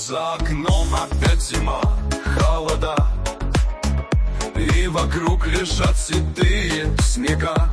За окном опять зима, холода, и вокруг лежат седые снега.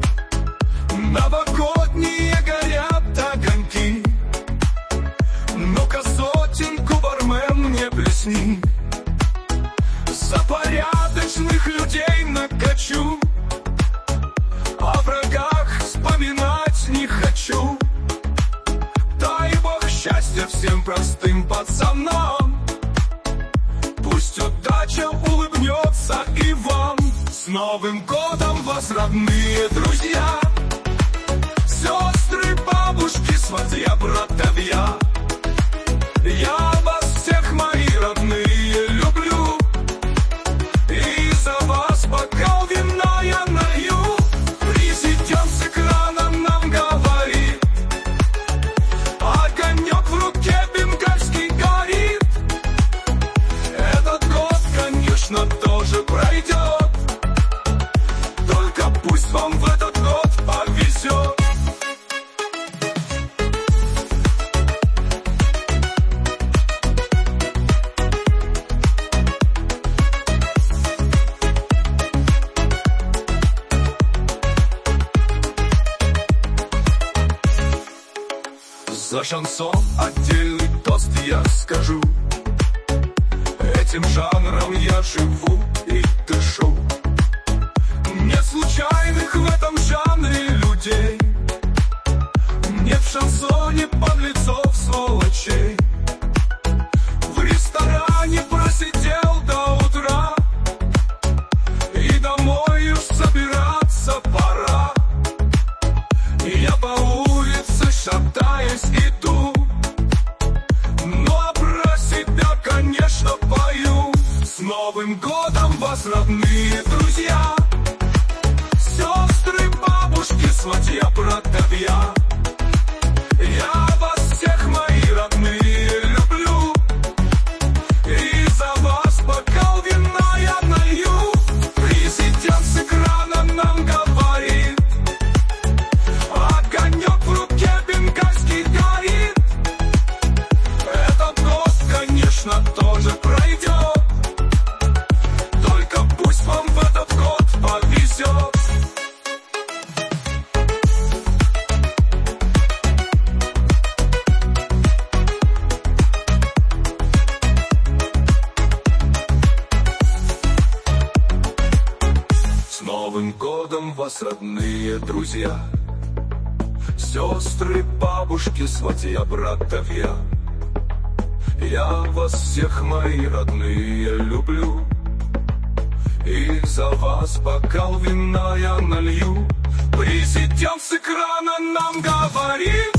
Новогодние горят огоньки. Ну-ка сотеньку, бармен, мне плесни. За порядочных людей накачу, о врагах вспоминать не хочу. Дай Бог счастья всем простым пацанам, пусть удача улыбнется и вам. С Новым годом вас, родные друзья, сестры, бабушки, сватья, братья. Я вас всех, мои родные, люблю, и за вас бокал вина я налью. Президент с экрана нам говорит, огонек в руке бенгальский горит. Этот год, конечно, тоже пройдет, только пусть вам в этот год повезет. За шансон отдельный тост я скажу. Этим жанром я живу и дышу. Нет случайных в этом жанре людей, нет в шансоне подлецов, сволочей. В ресторане просидел до утра, и домой уж собираться пора. И я по улице, шатаясь, иду, ну а про себя, конечно, пою. С Новым годом вас, родные друзья, сестры, бабушки, сватья, братья. Я вас всех, мои родные, люблю, и за вас бокал вина я налью. Президент с экрана нам говорит, огонек в руке бенгальский горит. Этот год, конечно, тоже пройдет, только пусть вам в этот год повезет. С Новым годом вас, родные друзья, сестры, бабушки, сватья, братья. Я вас всех, мои родные, люблю, и за вас бокал вина я налью. Президент с экрана нам говорит,